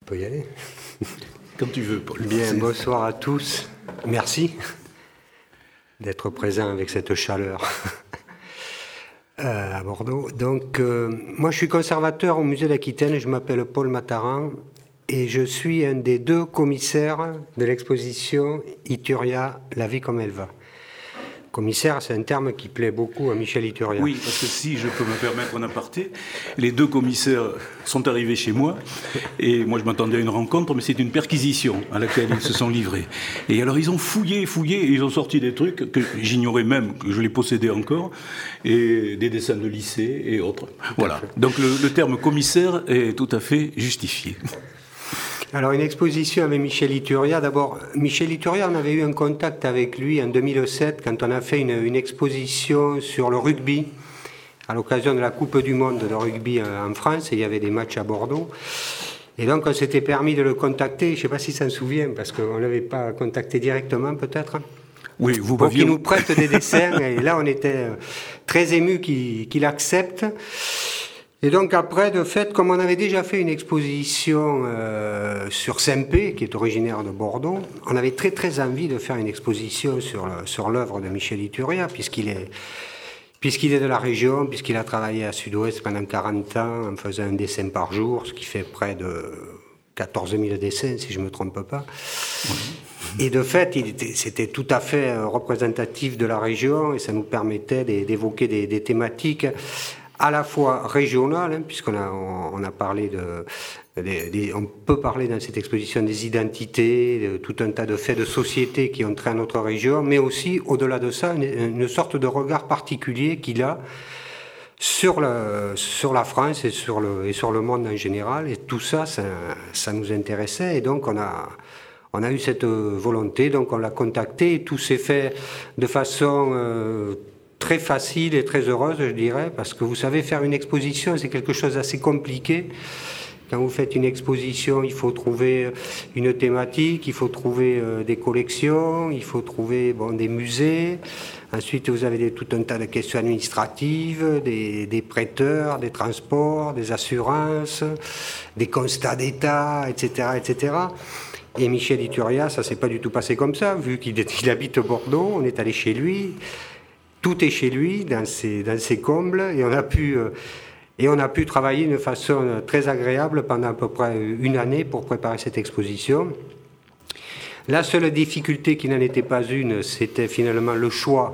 peut y aller. Comme tu veux, Paul. Bien, bonsoir à tous. Merci d'être présent avec cette chaleur à Bordeaux. Donc, moi, je suis conservateur au musée d'Aquitaine. Je m'appelle Paul Mataran et je suis un des 2 commissaires de l'exposition Ituria, la vie comme elle va. Commissaire, c'est un terme qui plaît beaucoup à Michel Ituria. Oui, parce que si je peux me permettre un aparté, les 2 commissaires sont arrivés chez moi, et moi je m'attendais à une rencontre, mais c'est une perquisition à laquelle ils se sont livrés. Et alors ils ont fouillé, et ils ont sorti des trucs que j'ignorais même, que je les possédais encore, et des dessins de lycée et autres. Voilà, donc le terme commissaire est tout à fait justifié. Alors, une exposition avec Michel Ituria. D'abord, Michel Ituria, on avait eu un contact avec lui en 2007 quand on a fait une exposition sur le rugby à l'occasion de la Coupe du Monde de rugby en France. Et il y avait des matchs à Bordeaux. Et donc, on s'était permis de le contacter. Je ne sais pas s'il s'en souvient, parce qu'on ne l'avait pas contacté directement, peut-être. Oui, vous pour m'aviez... qu'il nous prête des dessins. Et là, on était très émus qu'il accepte. Et donc après, de fait, comme on avait déjà fait une exposition sur Saint-Pé, qui est originaire de Bordeaux, on avait très très envie de faire une exposition sur l'œuvre de Michel Ituria, puisqu'il est de la région, puisqu'il a travaillé à Sud-Ouest pendant 40 ans, en faisant un dessin par jour, ce qui fait près de 14 000 dessins, si je ne me trompe pas. Et de fait, c'était tout à fait représentatif de la région, et ça nous permettait d'évoquer des thématiques à la fois régionale, hein, puisqu'on a parlé on peut parler dans cette exposition des identités, de tout un tas de faits de société qui ont trait à notre région, mais aussi, au-delà de ça, une sorte de regard particulier qu'il a sur la France et sur le monde en général. Et tout ça, ça nous intéressait. Et donc, on a eu cette volonté, donc on l'a contacté, et tout s'est fait de façon très facile et très heureuse, je dirais, parce que vous savez, faire une exposition, c'est quelque chose d'assez compliqué. Quand vous faites une exposition, il faut trouver une thématique, il faut trouver des collections, il faut trouver des musées. Ensuite, vous avez tout un tas de questions administratives, des prêteurs, des transports, des assurances, des constats d'état, etc., etc. Et Michel Ituria, ça s'est pas du tout passé comme ça, vu qu'il habite Bordeaux, on est allé chez lui. Tout est chez lui, dans ses combles, et on a pu travailler d'une façon très agréable pendant à peu près une année pour préparer cette exposition. La seule difficulté qui n'en était pas une, c'était finalement le choix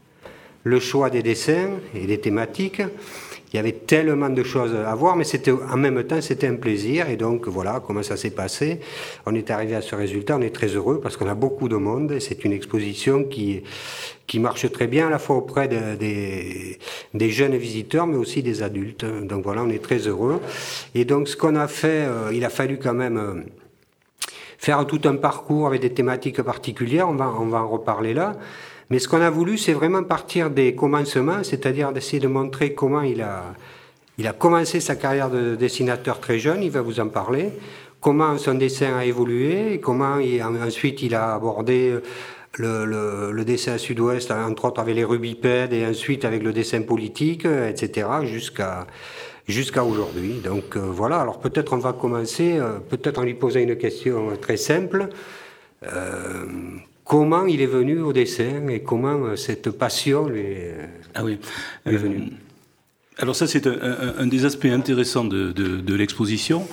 des dessins et des thématiques. Il y avait tellement de choses à voir, mais en même temps, c'était un plaisir. Et donc, voilà comment ça s'est passé. On est arrivé à ce résultat. On est très heureux parce qu'on a beaucoup de monde. Et c'est une exposition qui marche très bien, à la fois auprès des jeunes visiteurs, mais aussi des adultes. Donc voilà, on est très heureux. Et donc, ce qu'on a fait, il a fallu quand même faire tout un parcours avec des thématiques particulières. On va en reparler là. Mais ce qu'on a voulu, c'est vraiment partir des commencements, c'est-à-dire d'essayer de montrer comment il a commencé sa carrière de dessinateur très jeune, il va vous en parler, comment son dessin a évolué, et comment ensuite il a abordé le dessin à Sud-Ouest, entre autres avec les rubipèdes, et ensuite avec le dessin politique, etc., jusqu'à aujourd'hui. Donc voilà, alors peut-être on va commencer, peut-être en lui posant une question très simple. Comment il est venu au dessin et comment cette passion lui est venue. Alors ça, c'est un des aspects intéressants de l'exposition.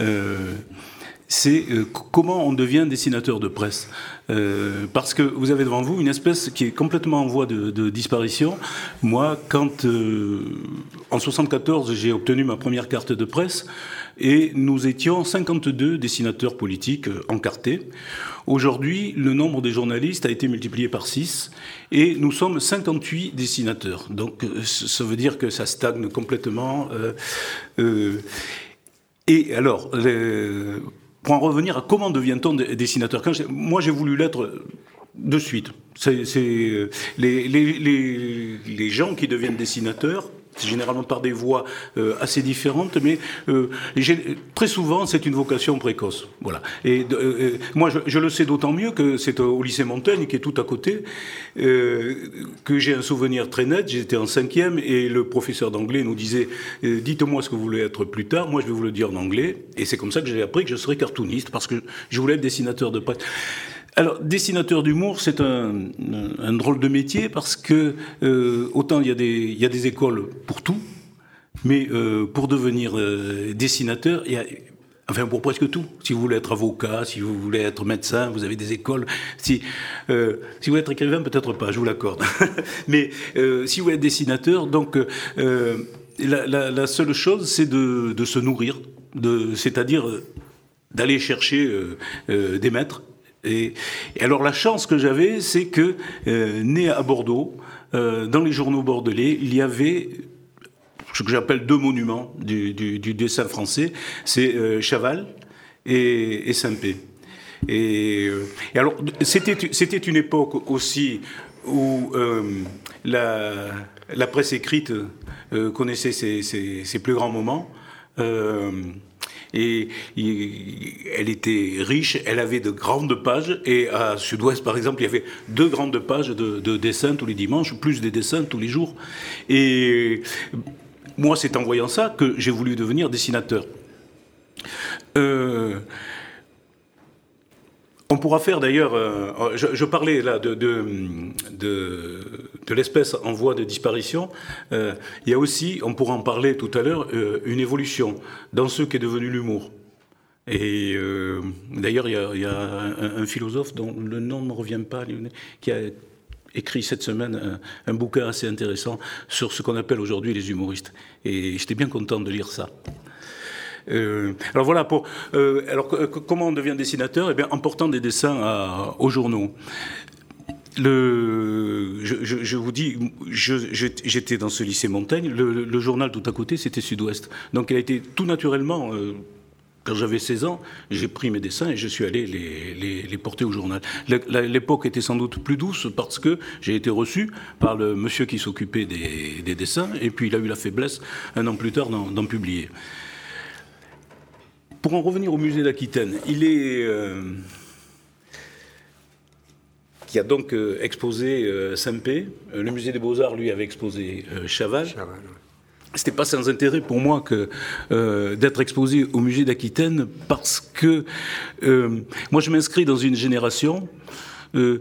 C'est comment on devient dessinateur de presse. Parce que vous avez devant vous une espèce qui est complètement en voie de disparition. Moi, quand en 74, j'ai obtenu ma première carte de presse, et nous étions 52 dessinateurs politiques encartés. Aujourd'hui, le nombre des journalistes a été multiplié par 6 et nous sommes 58 dessinateurs. Donc ça veut dire que ça stagne complètement. Et alors, pour en revenir à comment devient-on dessinateur, moi j'ai voulu l'être de suite. Les gens qui deviennent dessinateurs généralement par des voies assez différentes, mais très souvent c'est une vocation précoce. Voilà. Et moi je le sais d'autant mieux que c'est au lycée Montaigne, qui est tout à côté, que j'ai un souvenir très net. J'étais en 5e et le professeur d'anglais nous disait dites-moi ce que vous voulez être plus tard, moi je vais vous le dire en anglais. Et c'est comme ça que j'ai appris que je serais cartooniste, parce que je voulais être dessinateur de presse. Alors, dessinateur d'humour, c'est un drôle de métier, parce que autant il y a des écoles pour tout, mais pour devenir dessinateur, pour presque tout. Si vous voulez être avocat, si vous voulez être médecin, vous avez des écoles. Si vous voulez être écrivain, peut-être pas, je vous l'accorde. Mais si vous voulez être dessinateur, donc la seule chose, c'est de se nourrir, c'est-à-dire d'aller chercher des maîtres. Et alors la chance que j'avais, c'est que, né à Bordeaux, dans les journaux bordelais, il y avait ce que j'appelle 2 monuments du dessin français, c'est Chaval et Sempé. Et alors c'était une époque aussi où la presse écrite connaissait ses plus grands moments. Et elle était riche, elle avait de grandes pages, et à Sud-Ouest par exemple il y avait 2 grandes pages de dessins tous les dimanches, plus des dessins tous les jours. Et moi c'est en voyant ça que j'ai voulu devenir dessinateur. On pourra faire d'ailleurs, je parlais là de l'espèce en voie de disparition, il y a aussi, on pourra en parler tout à l'heure, une évolution dans ce qu'est devenu l'humour. Et d'ailleurs, il y a un philosophe dont le nom ne me revient pas, qui a écrit cette semaine un bouquin assez intéressant sur ce qu'on appelle aujourd'hui les humoristes. Et j'étais bien content de lire ça. Alors voilà, comment on devient dessinateur ? Eh bien, en portant des dessins aux journaux. Je vous dis, j'étais dans ce lycée Montaigne, le journal tout à côté, c'était Sud-Ouest. Donc il a été tout naturellement, quand j'avais 16 ans, j'ai pris mes dessins et je suis allé les porter au journal. L'époque était sans doute plus douce parce que j'ai été reçu par le monsieur qui s'occupait des dessins, et puis il a eu la faiblesse, un an plus tard, d'en publier. Pour en revenir au musée d'Aquitaine, qui a donc exposé Sempé. Le musée des Beaux-Arts, lui, avait exposé Chaval. C'était pas sans intérêt pour moi d'être exposé au musée d'Aquitaine, parce que moi je m'inscris dans une génération où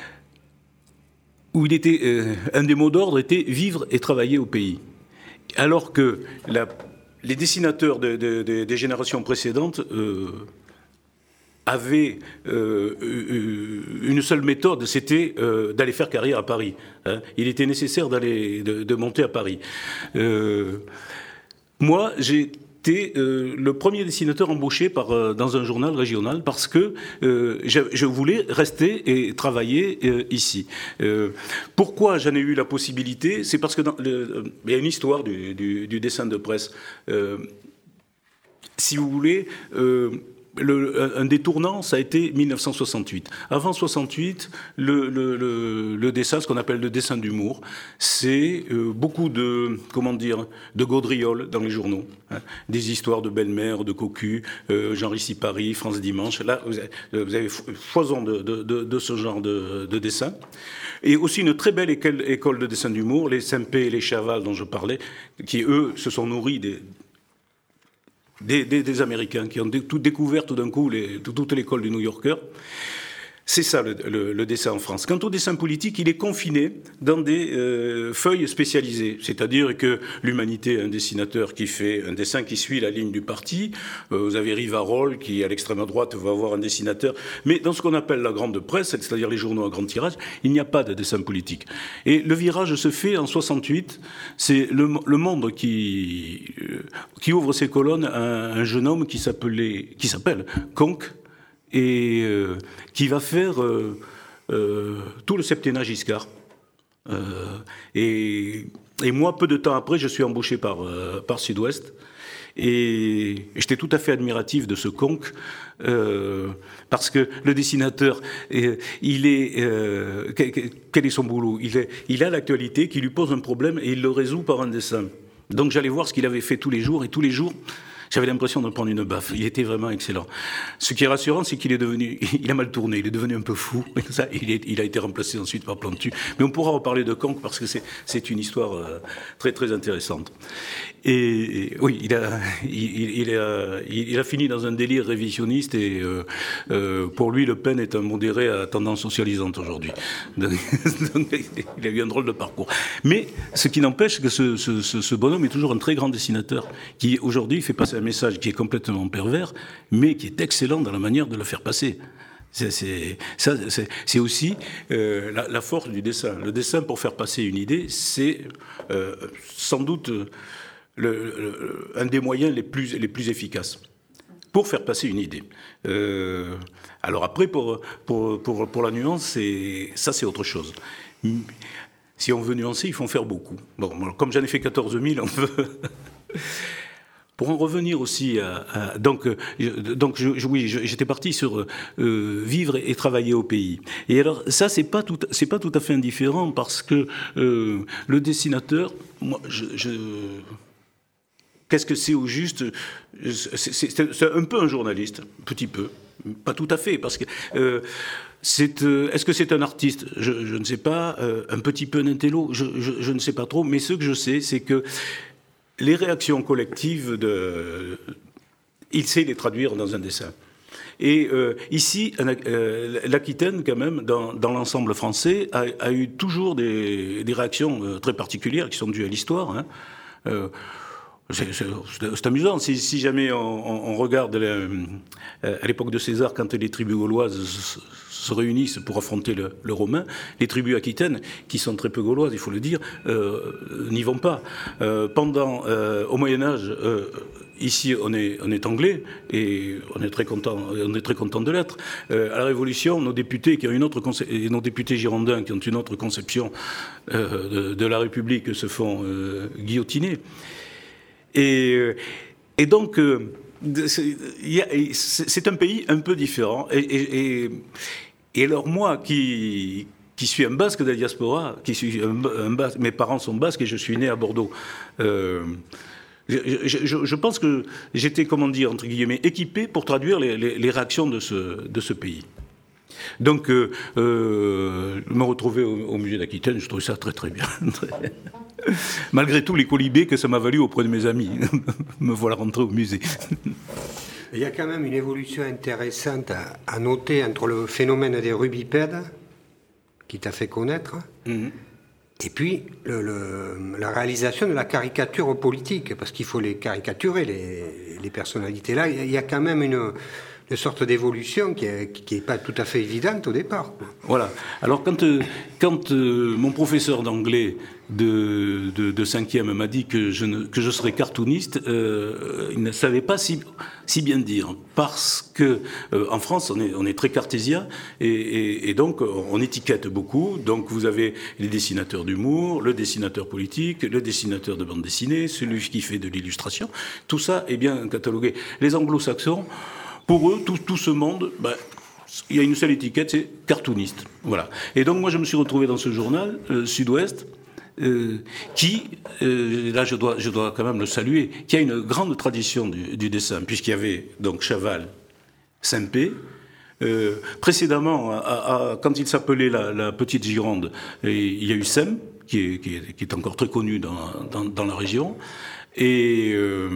il était un des mots d'ordre était vivre et travailler au pays, alors que les dessinateurs des générations précédentes avaient une seule méthode, c'était d'aller faire carrière à Paris. Hein. Il était nécessaire de monter à Paris. Moi, j'ai été le premier dessinateur embauché dans un journal régional, parce que je voulais rester et travailler ici. Pourquoi j'en ai eu la possibilité ? C'est parce que il y a une histoire du dessin de presse. Si vous voulez, un des tournants, ça a été 1968. Avant 68, le dessin, ce qu'on appelle le dessin d'humour, c'est beaucoup de gaudrioles dans les journaux. Hein, des histoires de belle-mère, de cocu, Jean Ricci-Paris, France Dimanche. Là, vous avez foison de ce genre de dessin. Et aussi une très belle école de dessin d'humour, les Sempé et les Chaval dont je parlais, qui, eux, se sont nourris des Américains, qui ont tout découvert tout d'un coup, toute l'école du New Yorker. C'est ça le dessin en France. Quant au dessin politique, il est confiné dans des feuilles spécialisées. C'est-à-dire que l'Humanité a un dessinateur qui fait un dessin qui suit la ligne du parti. Vous avez Rivarol qui, à l'extrême droite, va avoir un dessinateur. Mais dans ce qu'on appelle la grande presse, c'est-à-dire les journaux à grand tirage, il n'y a pas de dessin politique. Et le virage se fait en 68. C'est le Monde qui ouvre ses colonnes à un jeune homme qui s'appelle Conque, et qui va faire tout le septennat Giscard. Et moi, peu de temps après, je suis embauché par Sud-Ouest. Et j'étais tout à fait admiratif de ce Conque, parce que le dessinateur, quel est son boulot ? Il a l'actualité qui lui pose un problème et il le résout par un dessin. Donc j'allais voir ce qu'il avait fait tous les jours, et tous les jours, j'avais l'impression de prendre une baffe. Il était vraiment excellent. Ce qui est rassurant, c'est qu'il est devenu, il a mal tourné, il est devenu un peu fou. Ça, il a été remplacé ensuite par Plantu. Mais on pourra reparler de Conques parce que c'est une histoire très très intéressante. Et oui, il a fini dans un délire révisionniste et pour lui, Le Pen est un modéré à tendance socialisante aujourd'hui. Donc, il a eu un drôle de parcours. Mais ce qui n'empêche que ce bonhomme est toujours un très grand dessinateur qui aujourd'hui fait passer un message qui est complètement pervers, mais qui est excellent dans la manière de le faire passer. C'est aussi la force du dessin. Le dessin, pour faire passer une idée, c'est sans doute un des moyens les plus efficaces pour faire passer une idée. Alors après, pour la nuance, ça c'est autre chose. Si on veut nuancer, il faut en faire beaucoup. Bon, comme j'en ai fait 14 000, on peut... Pour en revenir aussi oui, j'étais parti sur vivre et travailler au pays. Et alors ça, c'est pas tout à fait indifférent parce que le dessinateur, moi, qu'est-ce que c'est au juste? C'est un peu un journaliste, un petit peu, pas tout à fait, parce que est-ce que c'est un artiste? Je ne sais pas. Un petit peu un intello, je ne sais pas trop. Mais ce que je sais, c'est que les réactions collectives, il sait les traduire dans un dessin. Et ici, l'Aquitaine, quand même, dans l'ensemble français, a eu toujours des réactions très particulières qui sont dues à l'histoire. Hein. C'est amusant. Si jamais on regarde à l'époque de César, quand les tribus gauloises se réunissent pour affronter le romain, les tribus aquitaines, qui sont très peu gauloises, il faut le dire, n'y vont pas. Au Moyen-Âge, ici, on est anglais, et on est très content de l'être. À la Révolution, nos députés nos députés girondins qui ont une autre conception de la République se font guillotiner. Et donc, c'est un pays un peu différent. Et alors moi, qui suis un Basque de la diaspora, mes parents sont basques et je suis né à Bordeaux. Je pense que j'étais, comment dire, entre guillemets, équipé pour traduire les réactions de ce pays. Donc, me retrouver au musée d'Aquitaine, je trouve ça très très bien. Malgré tous les colibés que ça m'a valu auprès de mes amis. Me voilà rentré au musée. Il y a quand même une évolution intéressante à noter entre le phénomène des rubipèdes, qui t'a fait connaître, et puis la réalisation de la caricature politique, parce qu'il faut les caricaturer, les personnalités. Là, il y a quand même une sorte d'évolution qui est pas tout à fait évidente au départ. Voilà. Alors quand mon professeur d'anglais de 5e m'a dit que je serais cartooniste, il ne savait pas si bien dire, parce que en France on est très cartésien et donc on étiquette beaucoup. Donc vous avez les dessinateurs d'humour, le dessinateur politique, le dessinateur de bande dessinée, celui qui fait de l'illustration. Tout ça est bien catalogué. Les Anglo-Saxons, pour eux, tout ce monde, il y a une seule étiquette, c'est cartooniste. Voilà. Et donc moi je me suis retrouvé dans ce journal, Sud-Ouest, qui, là je dois quand même le saluer, qui a une grande tradition du dessin, puisqu'il y avait donc Chaval, Sempé. Précédemment, quand il s'appelait la Petite Gironde, il y a eu Sem, qui est encore très connu dans la région, et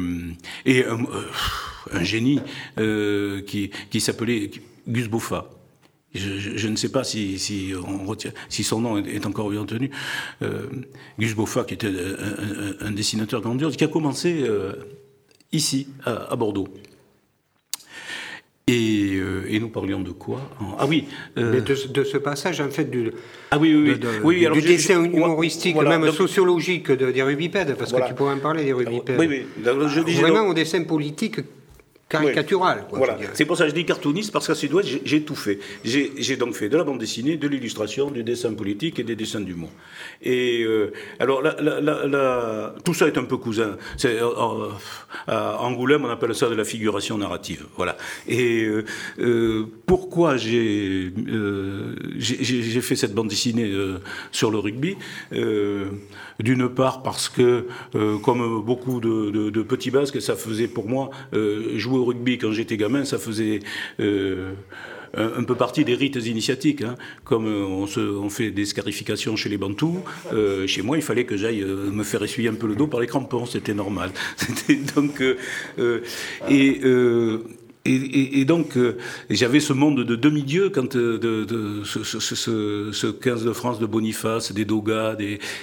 un génie qui s'appelait Gus Boffa. Je ne sais pas si on retient, si son nom est encore bien tenu. Gus Boffa, qui était un dessinateur grandiose, qui a commencé ici, à Bordeaux. Et nous parlions de quoi? Ah oui. Mais de ce passage, en fait, du dessin humoristique, voilà, même sociologique des rubipèdes, parce que tu pourrais en parler des rubipèdes. Oui. Je disais vraiment au dessin politique caricatural. Quoi, voilà, c'est pour ça que je dis cartooniste, parce qu'à Sud-Ouest, j'ai tout fait. J'ai donc fait de la bande dessinée, de l'illustration, du dessin politique et des dessins d'humour. Et alors, tout ça est un peu cousin. À Angoulême, on appelle ça de la figuration narrative. Voilà. Et pourquoi j'ai fait cette bande dessinée sur le rugby, d'une part parce que, comme beaucoup de petits Basques, ça faisait pour moi jouer au rugby quand j'étais gamin, ça faisait un peu partie des rites initiatiques, hein. Comme on fait des scarifications chez les Bantous, chez moi il fallait que j'aille me faire essuyer un peu le dos par les crampons, c'était normal. Donc et donc, j'avais ce monde de demi-dieux quand ce 15 de France de Boniface, des Dogas,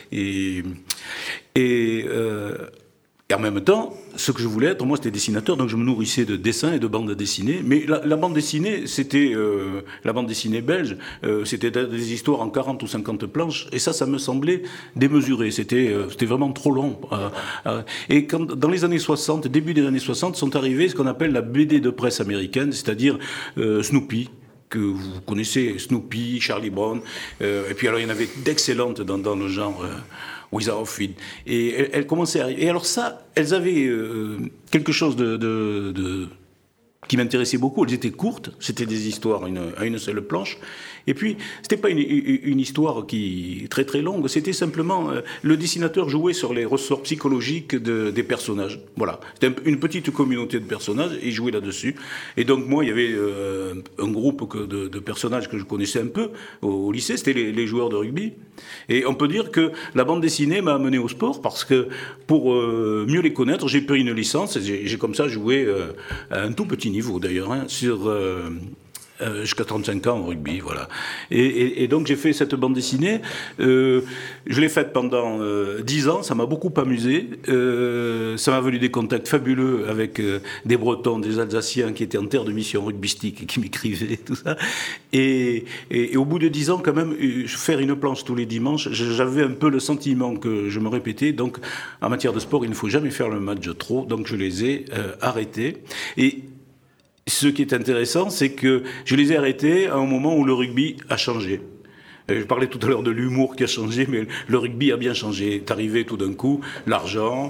et en même temps, ce que je voulais être, moi, c'était dessinateur, donc je me nourrissais de dessins et de bandes dessinées. Mais la bande dessinée, c'était la bande dessinée belge, c'était des histoires en 40 ou 50 planches, et ça me semblait démesuré. C'était vraiment trop long. Et dans les années 60, début des années 60, sont arrivées ce qu'on appelle la BD de presse américaine, c'est-à-dire Snoopy, que vous connaissez, Snoopy, Charlie Brown, et puis alors il y en avait d'excellentes dans le genre Wizard of Oz. Et elles commençaient à arriver. Et alors ça, elles avaient quelque chose qui m'intéressait beaucoup. Elles étaient courtes, c'était des histoires à une seule planche. Et puis, c'était pas une histoire très très longue, c'était simplement le dessinateur jouait sur les ressorts psychologiques des personnages. Voilà, c'était une petite communauté de personnages et il jouait là-dessus. Et donc moi, il y avait un groupe de personnages que je connaissais un peu au lycée, c'était les joueurs de rugby. Et on peut dire que la bande dessinée m'a amené au sport parce que pour mieux les connaître, j'ai pris une licence et j'ai comme ça joué à un tout petit niveau d'ailleurs, hein, sur jusqu'à 35 ans au rugby, voilà. Et donc j'ai fait cette bande dessinée. Je l'ai faite pendant 10 ans. Ça m'a beaucoup amusé. Ça m'a valu des contacts fabuleux avec des Bretons, des Alsaciens qui étaient en terre de mission rugbystique et qui m'écrivaient tout ça. Et au bout de 10 ans, quand même, faire une planche tous les dimanches, j'avais un peu le sentiment que je me répétais. Donc, en matière de sport, il ne faut jamais faire le match trop. Donc, je les ai arrêtés. Et ce qui est intéressant, c'est que je les ai arrêtés à un moment où le rugby a changé. Je parlais tout à l'heure de l'humour qui a changé, mais le rugby a bien changé. Est arrivé tout d'un coup l'argent,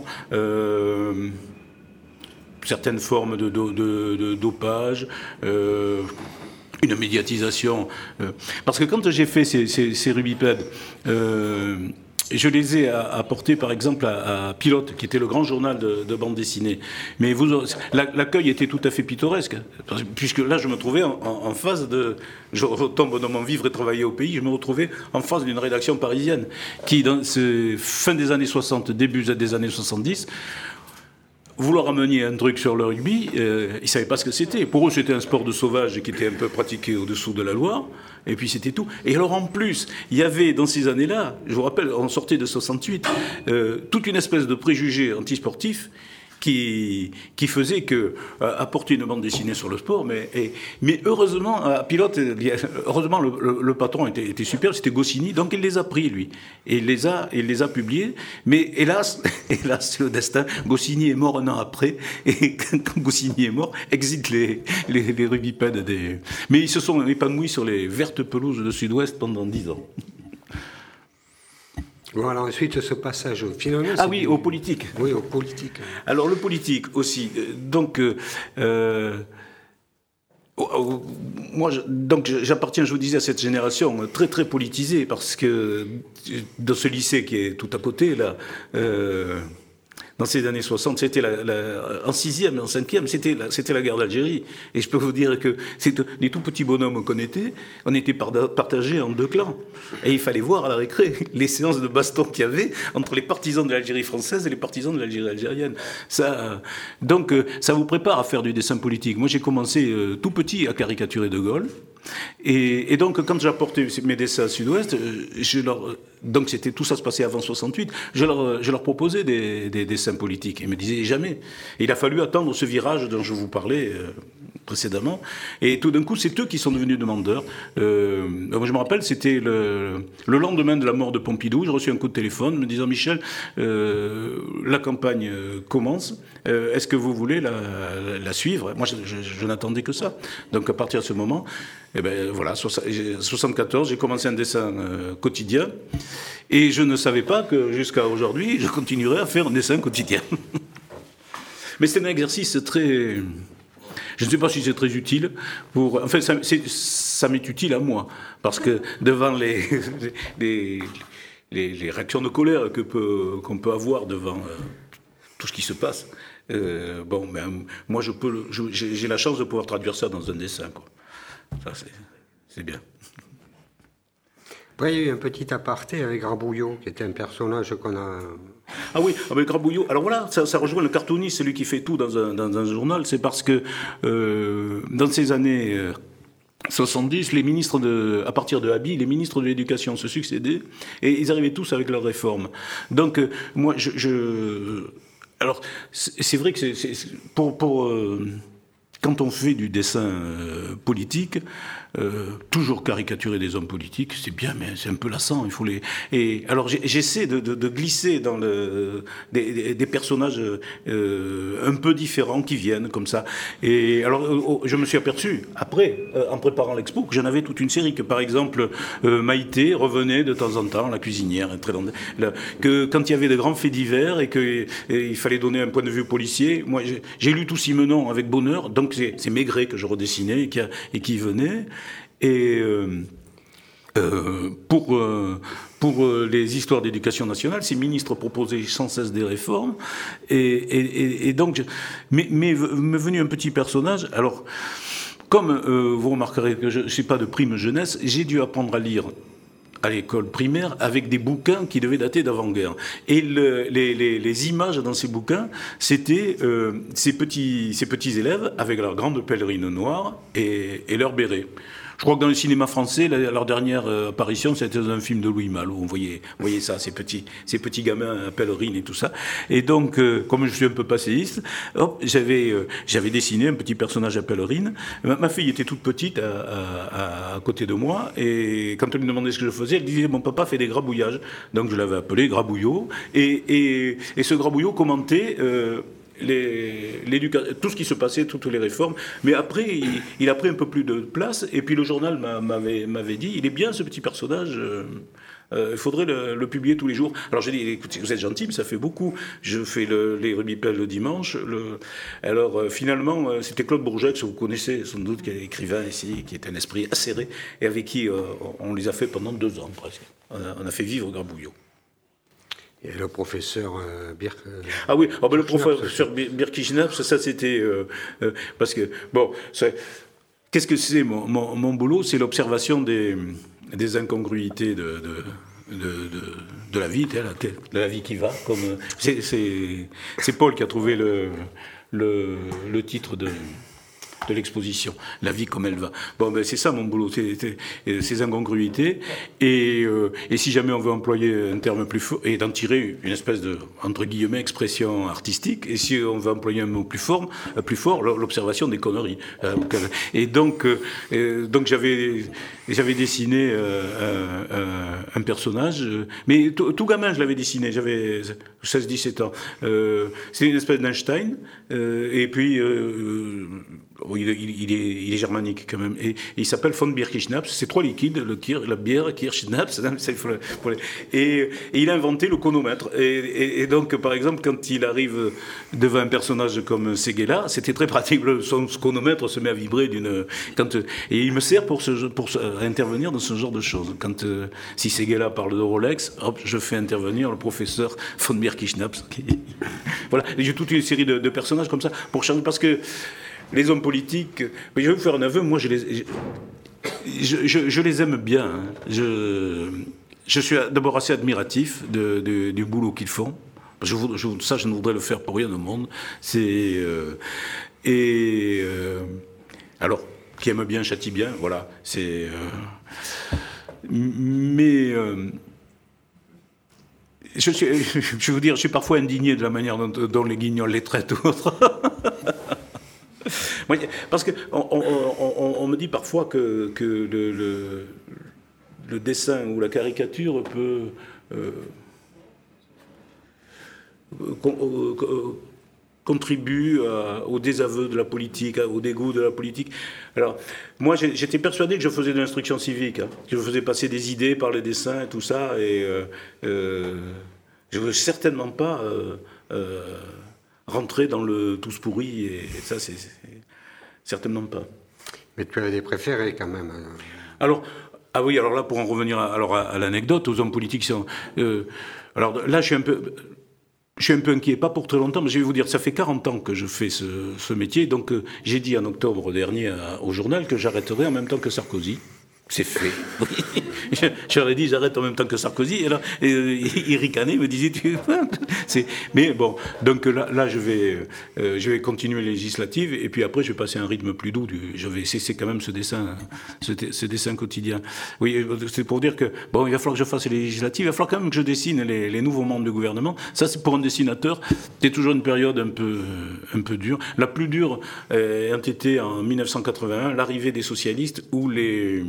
certaines formes de dopage, une médiatisation. Parce que quand j'ai fait ces rugbypèdes, je les ai apportés, par exemple, à Pilote, qui était le grand journal de bande dessinée. Mais l'accueil était tout à fait pittoresque, puisque là, je me trouvais en face je retombe dans mon vivre et travailler au pays, je me retrouvais en face d'une rédaction parisienne, qui, dans fin des années 60, début des années 70, vous leur ameniez un truc sur le rugby, ils ne savaient pas ce que c'était. Pour eux, c'était un sport de sauvage qui était un peu pratiqué au-dessous de la loi, et puis c'était tout. Et alors en plus, il y avait dans ces années-là, je vous rappelle, on sortait de 68, toute une espèce de préjugé antisportif qui faisait que apporter une bande dessinée sur le sport, mais heureusement, à Pilote, heureusement le patron était super, c'était Goscinny, donc il les a pris lui, et il les a publiés, mais hélas c'est le destin. Goscinny est mort un an après, et quand Goscinny est mort, exit les rugbypèdes mais ils se sont épanouis sur les vertes pelouses de Sud-Ouest pendant 10 ans. Voilà, ensuite ce passage finalement. Ah oui, au politique. Oui, au politique. Alors le politique aussi. Donc moi, j'appartiens, je vous disais, à cette génération très très politisée parce que dans ce lycée qui est tout à côté là. Dans ces années 60, c'était en 6e, en 5e, c'était la guerre d'Algérie. Et je peux vous dire que les tout petits bonhommes qu'on était, on était partagés en 2 clans. Et il fallait voir à la récré les séances de baston qu'il y avait entre les partisans de l'Algérie française et les partisans de l'Algérie algérienne. Donc, ça vous prépare à faire du dessin politique. Moi, j'ai commencé tout petit à caricaturer De Gaulle. Et donc, quand j'apportais mes dessins à Sud-Ouest, donc tout ça se passait avant 68, je leur proposais des dessins politiques. Ils me disaient jamais. Et il a fallu attendre ce virage dont je vous parlais, précédemment. Et tout d'un coup, c'est eux qui sont devenus demandeurs. Moi, je me rappelle, c'était le lendemain de la mort de Pompidou. J'ai reçu un coup de téléphone me disant « Michel, la campagne commence. Est-ce que vous voulez la suivre ?» Moi, je n'attendais que ça. Donc, à partir de ce moment, eh ben, voilà, 74, j'ai commencé un dessin quotidien. Et je ne savais pas que jusqu'à aujourd'hui, je continuerais à faire un dessin quotidien. Mais c'est un exercice très... Je ne sais pas si c'est très utile pour... Enfin, ça m'est utile à moi. Parce que devant les réactions de colère qu'on peut avoir devant tout ce qui se passe, moi, j'ai la chance de pouvoir traduire ça dans un dessin, quoi. Ça, c'est bien. Après, il y a eu un petit aparté avec Grabouillot, qui était un personnage qu'on a... Ah oui, avec Grabouillot. Alors voilà, ça rejoint le cartooniste, celui qui fait tout dans un journal. C'est parce que dans ces années 70, les ministres à partir de Haby, les ministres de l'éducation se succédaient et ils arrivaient tous avec leurs réformes. Donc moi, alors c'est vrai que quand on fait du dessin politique, toujours caricaturer des hommes politiques, c'est bien, mais c'est un peu lassant. Il faut Et alors j'essaie de glisser dans des personnages un peu différents qui viennent comme ça. Et alors je me suis aperçu après, en préparant l'expo, que j'en avais toute une série. Que par exemple Maïté revenait de temps en temps, la cuisinière, que quand il y avait de grands faits divers et qu'il fallait donner un point de vue policier, moi j'ai lu tout Simenon avec bonheur. Donc c'est Maigret que je redessinais et qui venait. Et pour les histoires d'éducation nationale, ces ministres proposaient sans cesse des réformes. Et donc, m'est venu un petit personnage. Alors, comme vous remarquerez que je ne suis pas de prime jeunesse, j'ai dû apprendre à lire à l'école primaire avec des bouquins qui devaient dater d'avant-guerre. Et les images dans ces bouquins, c'était ces petits élèves avec leur grande pèlerine noire et leur béret. Je crois que dans le cinéma français, leur dernière apparition, c'était dans un film de Louis Malle, où on voyait ça, ces petits gamins à pèlerine et tout ça. Et donc, comme je suis un peu passéiste, hop, j'avais dessiné un petit personnage à pèlerine. Ma fille était toute petite à côté de moi, et quand elle me demandait ce que je faisais, elle disait « Mon papa fait des grabouillages ». Donc je l'avais appelé Grabouillot, et ce Grabouillot commentait... tout ce qui se passait, toutes les réformes. Mais après, il a pris un peu plus de place. Et puis le journal m'avait dit, il est bien ce petit personnage, il faudrait le publier tous les jours. Alors j'ai dit, écoutez, vous êtes gentil, mais ça fait beaucoup. Je fais les Rubipel le dimanche. Alors finalement, c'était Claude Bourget, que vous connaissez sans doute, qui est écrivain ici, qui est un esprit acéré, et avec qui on les a fait pendant 2 ans presque. On a fait vivre Grabouillot. Et le professeur Birk... Ah oui, le professeur Birk-Schnaps, ça c'était... parce que, bon, qu'est-ce que c'est mon boulot? C'est l'observation des incongruités de la vie, de la vie qui va. C'est Paul qui a trouvé le titre de l'exposition, la vie comme elle va. Bon, ben c'est ça mon boulot, ces incongruités. Et si jamais on veut employer un terme plus fort, et d'en tirer une espèce de, entre guillemets, expression artistique, et si on veut employer un mot plus fort, l'observation des conneries. Et donc j'avais dessiné un personnage, mais tout gamin je l'avais dessiné, j'avais 16-17 ans. C'est une espèce d'Einstein, et puis... il est germanique quand même. Et il s'appelle von Birk-Schnaps. C'est 3 liquides, la bière, Kirschnaps. Et il a inventé le chronomètre. Et donc, par exemple, quand il arrive devant un personnage comme Séguéla, c'était très pratique. Son chronomètre se met à vibrer et il me sert pour intervenir dans ce genre de choses. Si Séguéla parle de Rolex, hop, je fais intervenir le professeur von Birk-Schnaps. Voilà. Et j'ai toute une série de personnages comme ça pour changer, parce que les hommes politiques, mais je vais vous faire un aveu, moi je les aime bien. Hein. Je suis d'abord assez admiratif du boulot qu'ils font. Ça, je ne voudrais le faire pour rien au monde. Alors, qui aime bien, châtie bien, voilà. Mais... je vais vous dire, je suis parfois indigné de la manière dont les Guignols les traitent ou autres. Moi, parce que on me dit parfois que le dessin ou la caricature peut contribue au désaveu de la politique, au dégoût de la politique. Alors, moi, j'étais persuadé que je faisais de l'instruction civique, que je faisais passer des idées par les dessins et tout ça, et je ne veux certainement pas rentrer dans le tous pourri, et ça, c'est certainement pas. Mais tu avais des préférés quand même. Alors, ah oui, alors là, pour en revenir à l'anecdote, aux hommes politiques, alors là, je suis un peu inquiet, pas pour très longtemps, mais je vais vous dire, ça fait 40 ans que je fais ce métier, donc j'ai dit en octobre dernier au journal que j'arrêterais en même temps que Sarkozy. C'est fait. Je leur ai dit, j'arrête en même temps que Sarkozy. Et là, il ricanait, il me disait, mais bon, donc là je vais continuer les législatives, et puis après, je vais passer à un rythme plus doux. Je vais cesser quand même ce dessin quotidien. Oui, c'est pour dire que, bon, il va falloir que je fasse les législatives, il va falloir quand même que je dessine les nouveaux membres du gouvernement. Ça, c'est pour un dessinateur, c'est toujours une période un peu dure. La plus dure ayant été en 1981, l'arrivée des socialistes, où les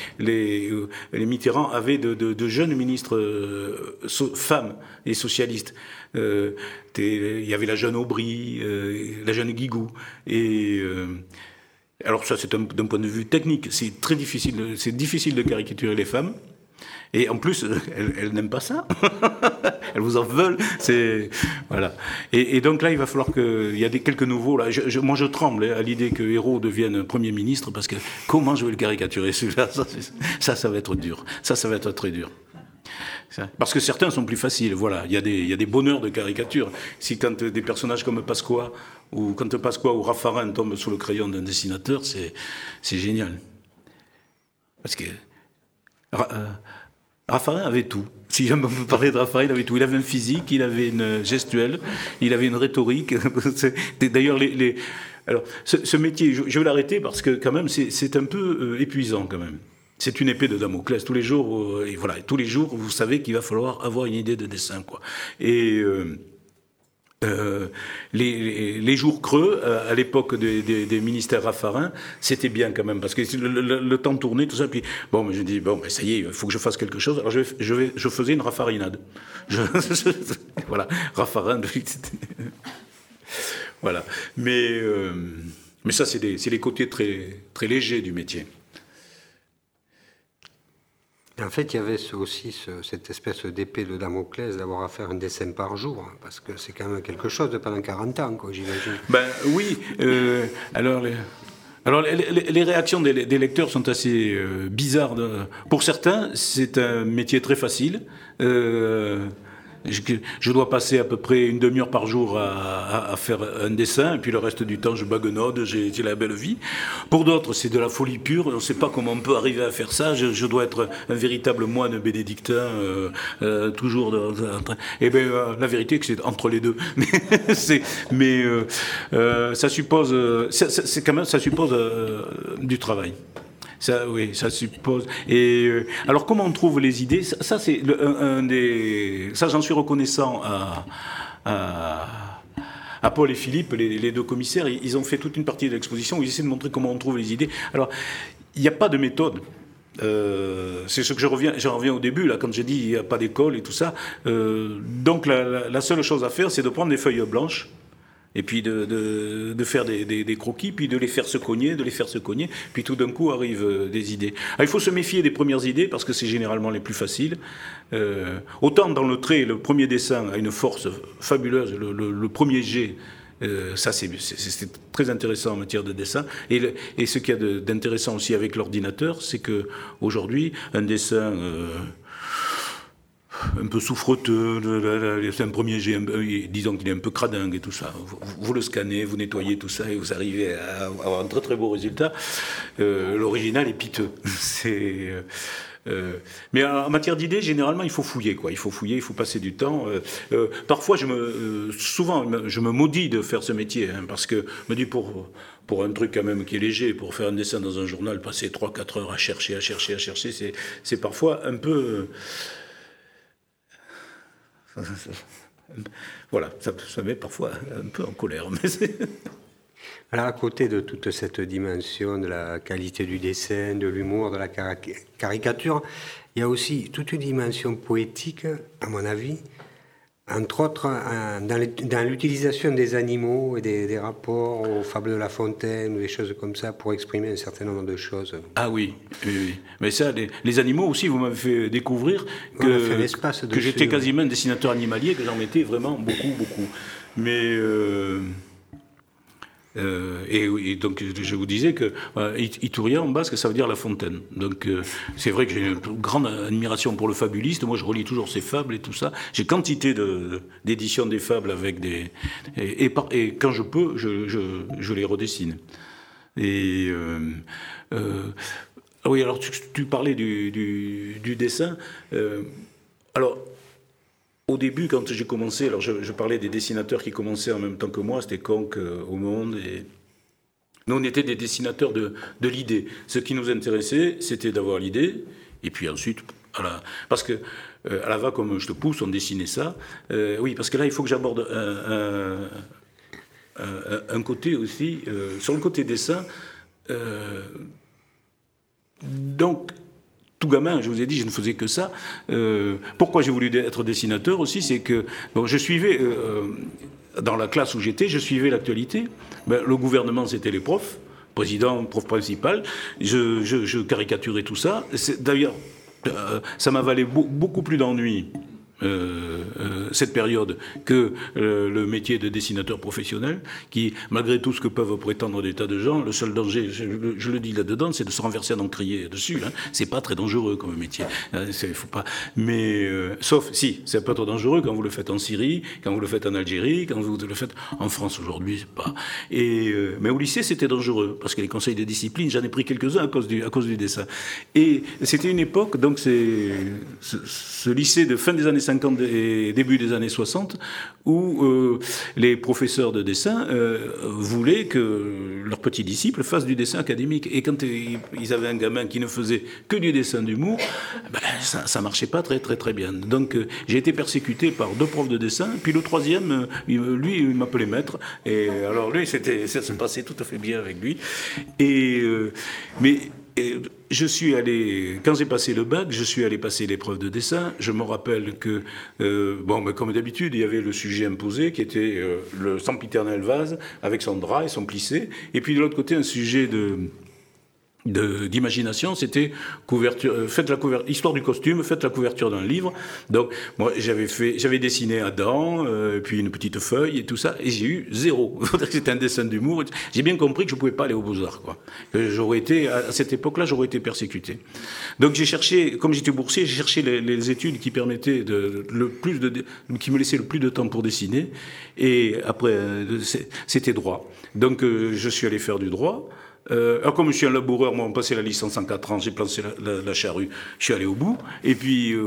Mitterrand avaient de jeunes ministres femmes et socialistes. Il y avait la jeune Aubry, la jeune Guigou. Et alors ça, c'est d'un point de vue technique, c'est très difficile. C'est difficile de caricaturer les femmes. Et en plus, elles n'aiment pas ça. Elles vous en veulent. Voilà. Et donc là, il va falloir qu'il y a quelques nouveaux. Là, moi, je tremble à l'idée que Hérault devienne Premier ministre, parce que comment je vais le caricaturer, celui-là, ça va être dur. Ça va être très dur. Parce que certains sont plus faciles. Voilà, il y a des bonheurs de caricature. Si quand des personnages comme Pasqua ou Raffarin tombent sous le crayon d'un dessinateur, c'est génial. Parce que Raffarin avait tout. Si jamais on peut parler de Raffarin, il avait tout. Il avait un physique, il avait une gestuelle, il avait une rhétorique. D'ailleurs, alors, ce métier, je vais l'arrêter parce que quand même, c'est un peu épuisant quand même. C'est une épée de Damoclès. Tous les jours, et voilà, tous les jours, vous savez qu'il va falloir avoir une idée de dessin, quoi. Et les jours creux, à l'époque des ministères Raffarin, c'était bien quand même, parce que le temps tournait, tout ça, puis bon, je dis, bon, ça y est, il faut que je fasse quelque chose. Alors je faisais une raffarinade. Voilà, Raffarin. Voilà. Mais ça, c'est les côtés très, très légers du métier. En fait, il y avait aussi cette espèce d'épée de Damoclès d'avoir à faire un dessin par jour, parce que c'est quand même quelque chose de pendant 40 ans, quoi, j'imagine. Ben oui, alors les réactions des lecteurs sont assez bizarres. Pour certains, c'est un métier très facile. Je dois passer à peu près une demi-heure par jour à faire un dessin, et puis le reste du temps, je baguenaude, j'ai la belle vie. Pour d'autres, c'est de la folie pure, on ne sait pas comment on peut arriver à faire ça, je dois être un véritable moine bénédictin, toujours... Eh bien, la vérité, que c'est entre les deux. Mais ça suppose... ça suppose du travail. Ça, oui, ça suppose. Et alors, comment on trouve les idées ? Ça, c'est un des. Ça, j'en suis reconnaissant à Paul et Philippe, les deux commissaires. Ils ont fait toute une partie de l'exposition où ils essaient de montrer comment on trouve les idées. Alors, il n'y a pas de méthode. C'est ce que j'en reviens au début, là, quand j'ai dit il n'y a pas d'école et tout ça. Donc, la seule chose à faire, c'est de prendre des feuilles blanches. Et puis de faire des croquis, puis de les faire se cogner, puis tout d'un coup arrivent des idées. Alors, il faut se méfier des premières idées, parce que c'est généralement les plus faciles. Autant dans le trait, le premier dessin a une force fabuleuse, le premier jet, ça c'est très intéressant en matière de dessin. Et ce qu'il y a d'intéressant aussi avec l'ordinateur, c'est qu'aujourd'hui, un dessin... un peu souffreteux, c'est un premier jet, disons qu'il est un peu cradingue et tout ça. Vous le scannez, vous nettoyez tout ça et vous arrivez à avoir un très très beau résultat. L'original est piteux. Mais en matière d'idées, généralement, il faut fouiller, quoi. Il faut passer du temps. Parfois, souvent, je me maudis de faire ce métier, parce que je me dis pour un truc quand même qui est léger, pour faire un dessin dans un journal, passer 3-4 heures à chercher, c'est parfois un peu... Voilà, ça met parfois un peu en colère. Mais Alors, à côté de toute cette dimension de la qualité du dessin, de l'humour, de la caricature, il y a aussi toute une dimension poétique, à mon avis, entre autres dans l'utilisation des animaux et des rapports aux fables de La Fontaine ou des choses comme ça pour exprimer un certain nombre de choses. Ah oui, oui, oui. Mais ça, les animaux aussi, vous m'avez fait découvrir que j'étais quasiment un dessinateur animalier, que j'en mettais vraiment beaucoup, beaucoup. Mais... et donc je vous disais que Ituria en basque ça veut dire la fontaine. Donc c'est vrai que j'ai une grande admiration pour le fabuliste. Moi je relis toujours ses fables et tout ça. J'ai quantité d'éditions des fables avec des et quand je peux je les redessine. Et oui, alors tu parlais du dessin. Alors au début, quand j'ai commencé, alors je parlais des dessinateurs qui commençaient en même temps que moi, c'était Conque au Monde, et nous on était des dessinateurs de l'idée. Ce qui nous intéressait, c'était d'avoir l'idée, et puis ensuite, parce que à la va comme je te pousse, on dessinait ça. Oui, parce que là, il faut que j'aborde un côté aussi, sur le côté dessin. Donc, tout gamin, je vous ai dit, je ne faisais que ça. Pourquoi j'ai voulu être dessinateur aussi, c'est que je suivais, dans la classe où j'étais, je suivais l'actualité. Le gouvernement, c'était les profs, président, prof principal. Je caricaturais tout ça. D'ailleurs, ça m'a valu beaucoup plus d'ennuis. Cette période que le métier de dessinateur professionnel qui, malgré tout ce que peuvent prétendre des tas de gens, le seul danger, je le dis là-dedans, c'est de se renverser un encrier dessus. Hein. C'est pas très dangereux comme métier. Faut pas. Mais sauf si, c'est pas trop dangereux quand vous le faites en Syrie, quand vous le faites en Algérie, quand vous le faites en France aujourd'hui, c'est pas. Mais au lycée, c'était dangereux parce que les conseils de discipline, j'en ai pris quelques-uns à cause du dessin. Et c'était une époque, donc ce lycée de fin des années 50 et début des années 60, où les professeurs de dessin voulaient que leurs petits disciples fassent du dessin académique. Et quand ils avaient un gamin qui ne faisait que du dessin d'humour, ça marchait pas très très très bien. Donc j'ai été persécuté par 2 profs de dessin, puis le 3e, lui, il m'appelait maître. Et alors lui, ça se passait tout à fait bien avec lui. Mais je suis allé, quand j'ai passé le bac, je suis allé passer l'épreuve de dessin. Je me rappelle que, comme d'habitude, il y avait le sujet imposé qui était le sempiternel vase avec son drap et son plissé. Et puis de l'autre côté, un sujet d'imagination, c'était histoire du costume, faites la couverture d'un livre. Donc moi j'avais dessiné Adam, puis une petite feuille et tout ça, et j'ai eu 0. C'était un dessin d'humour. J'ai bien compris que je pouvais pas aller aux Beaux-Arts, quoi. À cette époque-là, j'aurais été persécuté. Donc j'ai cherché, comme j'étais boursier, j'ai cherché les études qui permettaient qui me laissaient le plus de temps pour dessiner. Et après, c'était droit. Donc je suis allé faire du droit. Alors comme je suis un laboureur, moi on passait la licence en 4 ans, j'ai plancé la charrue, je suis allé au bout, et puis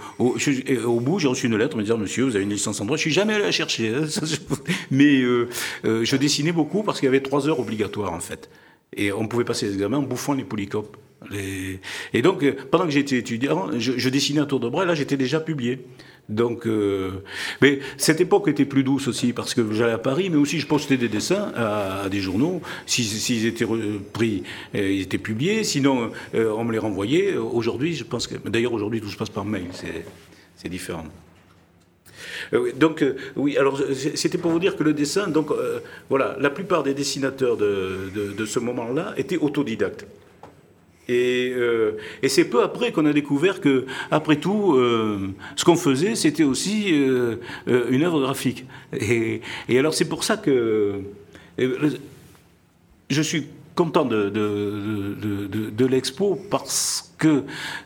au bout j'ai reçu une lettre me disant monsieur vous avez une licence en droit, je suis jamais allé la chercher, hein, mais je dessinais beaucoup parce qu'il y avait 3 heures obligatoires en fait, et on pouvait passer les examens en bouffant les polycopes. Et donc pendant que j'étais étudiant, je dessinais à tour de bras, et là j'étais déjà publié. Donc, mais cette époque était plus douce aussi parce que j'allais à Paris, mais aussi je postais des dessins à des journaux. S'ils étaient pris, ils étaient publiés. Sinon, on me les renvoyait. Aujourd'hui, je pense que, d'ailleurs, aujourd'hui, tout se passe par mail. C'est différent. Donc, oui. Alors, c'était pour vous dire que le dessin. Donc, voilà, la plupart des dessinateurs de ce moment-là étaient autodidactes. Et c'est peu après qu'on a découvert que, après tout, ce qu'on faisait, c'était aussi une œuvre graphique. Et alors c'est pour ça que je suis content de l'expo parce que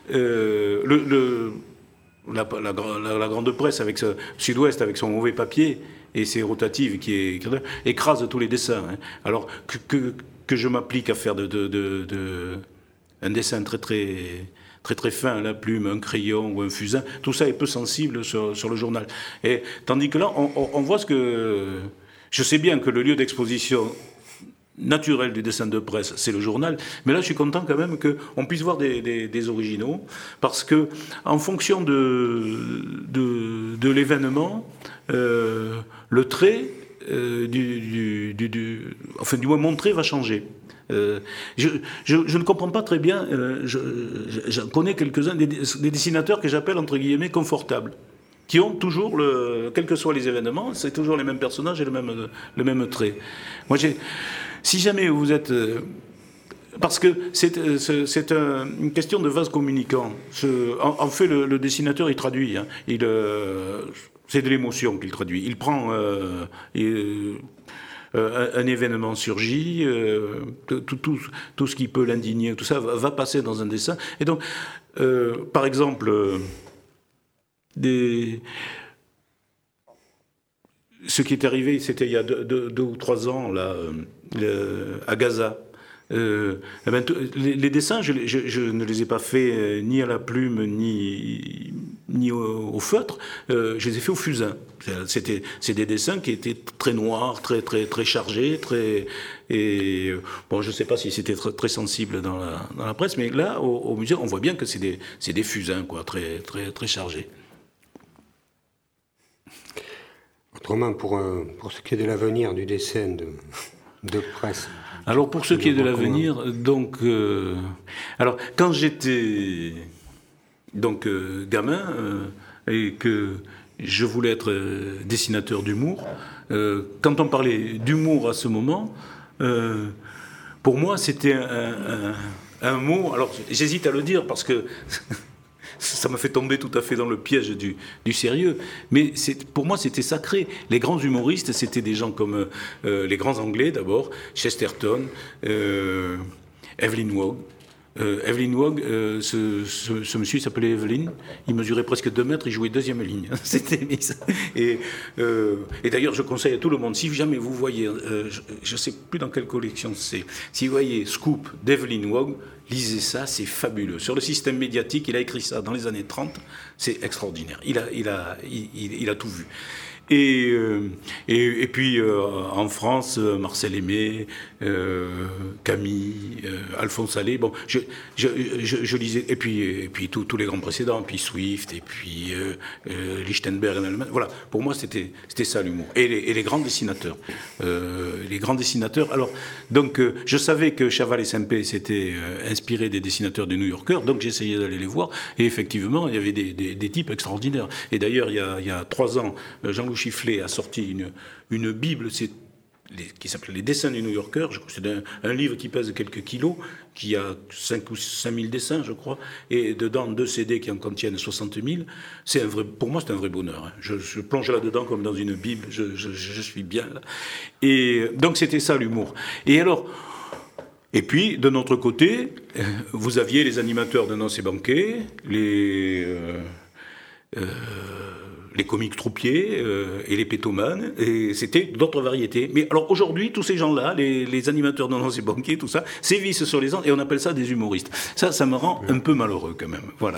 la grande presse avec Sud-Ouest avec son mauvais papier et ses rotatives qui écrase tous les dessins. Hein. Alors que je m'applique à faire un dessin très très très très fin, la plume, un crayon ou un fusain, tout ça est peu sensible sur le journal. Et tandis que là, on voit ce que... Je sais bien que le lieu d'exposition naturel du dessin de presse, c'est le journal, mais là je suis content quand même qu'on puisse voir des originaux, parce que en fonction de l'événement, le trait du moins mon trait va changer. Je ne comprends pas très bien, je connais quelques-uns des dessinateurs que j'appelle entre guillemets confortables, qui ont toujours, quels que soient les événements, c'est toujours les mêmes personnages et le même trait. Moi, si jamais vous êtes... parce que c'est une question de vase communicant. En fait, le dessinateur, il traduit. Hein. C'est de l'émotion qu'il traduit. Il prend... un événement surgit, tout ce qui peut l'indigner, tout ça va passer dans un dessin. Et donc, par exemple, ce qui est arrivé, c'était il y a 2 ou 3 ans, là, à Gaza. Les dessins, je ne les ai pas faits ni à la plume, ni au feutre, je les ai faits au fusain. C'est des dessins qui étaient très noirs, très, très, très chargés, bon, je ne sais pas si c'était très, très sensible dans la presse, mais là, au musée, on voit bien que c'est des fusains, quoi, très, très, très chargés. Autrement, pour ce qui est de l'avenir du dessin de presse. Alors pour ce qui est de l'avenir, donc, alors quand j'étais gamin et que je voulais être dessinateur d'humour, quand on parlait d'humour à ce moment, pour moi c'était un mot. Alors j'hésite à le dire parce que ça m'a fait tomber tout à fait dans le piège du sérieux. Mais pour moi, c'était sacré. Les grands humoristes, c'était des gens comme les grands Anglais, d'abord, Chesterton, Evelyn Waugh. Evelyn Waugh, ce monsieur, il s'appelait Evelyn. Il mesurait presque 2 mètres, il jouait 2e ligne. Et d'ailleurs, je conseille à tout le monde, si jamais vous voyez, je ne sais plus dans quelle collection c'est, si vous voyez Scoop d'Evelyn Waugh, lisez ça, c'est fabuleux. Sur le système médiatique, il a écrit ça dans les années 30, c'est extraordinaire. Il a tout vu. Et puis en France, Marcel Aimé, Camille, Alphonse Allais. Bon, je lisais et puis tous les grands précédents, puis Swift et puis Lichtenberg en Allemagne. Voilà, pour moi c'était ça l'humour. Et les grands dessinateurs, Alors donc je savais que Chaval et Sempé s'étaient inspirés des dessinateurs des New-Yorkers, donc j'essayais d'aller les voir. Et effectivement, il y avait des types extraordinaires. Et d'ailleurs, il y a 3 ans, Jean-Loup Chifflet a sorti une Bible qui s'appelle Les dessins des New-Yorkers. Je crois que c'est un livre qui pèse quelques kilos, qui a 5 ou 5 000 dessins, je crois, et dedans 2 CD qui en contiennent 60 000. Pour moi, c'est un vrai bonheur. Hein. Je plonge là-dedans comme dans une Bible, je suis bien là. Et donc, c'était ça l'humour. Et puis, de notre côté, vous aviez les animateurs de Noces et Banquets, les comiques troupiers et les pétomanes, et c'était d'autres variétés. Mais alors aujourd'hui, tous ces gens-là, les animateurs de Noces et Banquets, tout ça, sévissent sur les ondes, et on appelle ça des humoristes. Ça me rend un peu malheureux quand même. Voilà.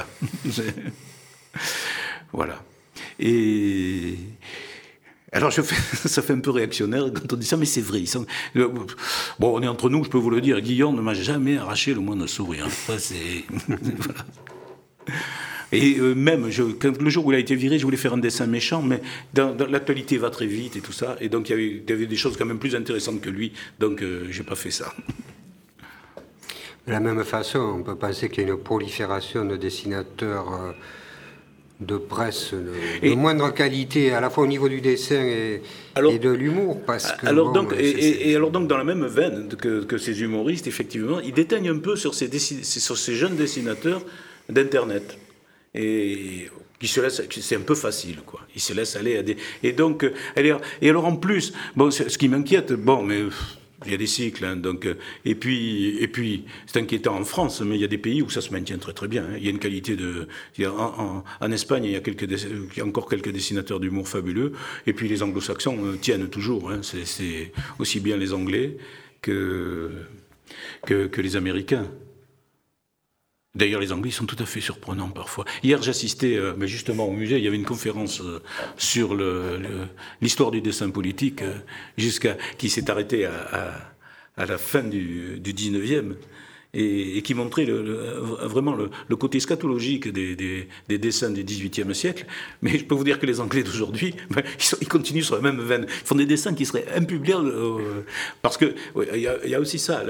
Voilà. Et... Alors ça fait un peu réactionnaire quand on dit ça, mais c'est vrai. Bon, on est entre nous, je peux vous le dire, Guillaume ne m'a jamais arraché le moindre sourire. Ça, c'est... Voilà. Et même, le jour où il a été viré, je voulais faire un dessin méchant, mais l'actualité va très vite et tout ça, et donc il y avait des choses quand même plus intéressantes que lui, donc j'ai pas fait ça. De la même façon, on peut penser qu'il y a une prolifération de dessinateurs de presse de moindre qualité, à la fois au niveau du dessin et de l'humour. Alors donc, dans la même veine que ces humoristes, effectivement, ils déteignent un peu sur ces jeunes dessinateurs d'Internet. Et qui se laisse, c'est un peu facile, quoi. Ils se laissent aller à des... Et donc, alors en plus, bon, ce qui m'inquiète, bon, mais il y a des cycles, hein, donc, et puis, c'est inquiétant en France, mais il y a des pays où ça se maintient très très bien. Hein. Il y a une qualité en Espagne, il y a encore quelques dessinateurs d'humour fabuleux, et puis les Anglo-Saxons tiennent toujours. Hein. C'est aussi bien les Anglais que les Américains. D'ailleurs, les Anglais sont tout à fait surprenants parfois. Hier, j'assistais justement au musée, il y avait une conférence sur l'histoire du dessin politique qui s'est arrêtée à la fin du 19e. et qui montrait vraiment le côté scatologique des dessins du XVIIIe siècle. Mais je peux vous dire que les Anglais d'aujourd'hui, ils continuent sur la même veine. Ils font des dessins qui seraient impubliables, parce que il y a aussi ça.